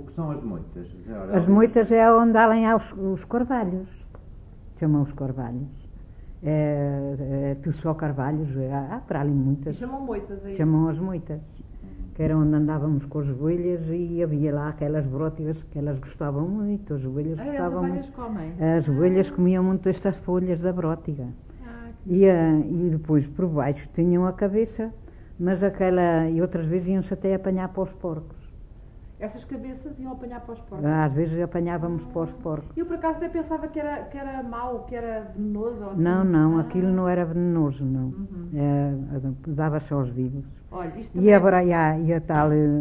que são as moitas? As moitas é onde além há os carvalhos, chamam os carvalhos. Tu só carvalhos, há para ali muitas. E chamam moitas aí? Chamam as moitas, que era onde andávamos com as ovelhas e havia lá aquelas brótigas que elas gostavam muito, as ovelhas gostavam muito. As ovelhas comem? As ovelhas comiam muito estas folhas da brótiga. E depois por baixo tinham a cabeça, mas e outras vezes iam-se até apanhar para os porcos. Essas cabeças iam apanhar para os porcos? Às vezes apanhávamos para os porcos. Eu por acaso até pensava que era mau, que era venenoso. Ou assim. Não, aquilo não era venenoso, não. Dava-se aos vivos. Olha, isto E agora e a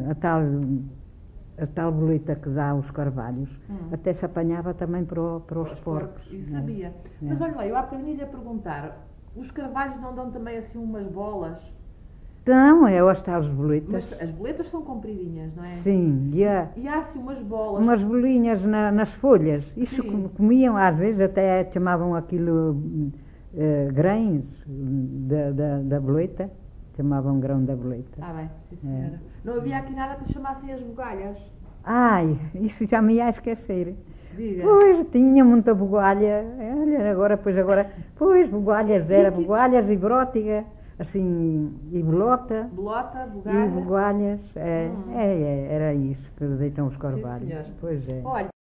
tal boleta que dá os carvalhos, até se apanhava também para os porcos. Isso sabia. Mas olha lá, eu há bocadinho ia perguntar, os carvalhos não dão também assim umas bolas? Não, as tais boletas. Mas as boletas são compridinhas, não é? Sim, e há assim umas bolas. Umas bolinhas nas folhas. Isso comiam, às vezes até chamavam aquilo grãos da boleta. Chamavam grão da boleta. Ah, bem, sim, senhora. Não havia aqui nada que chamassem as bugalhas? Ai, isso já me ia esquecer. Diga. Pois, tinha muita bugalha. Olha, pois, bugalhas, bugalhas e brótiga. Assim, e bolota. Bolota, bugalha. E bugalhas, era isso que deitam os carvalhos. Sim, senhor. Pois é. Olha,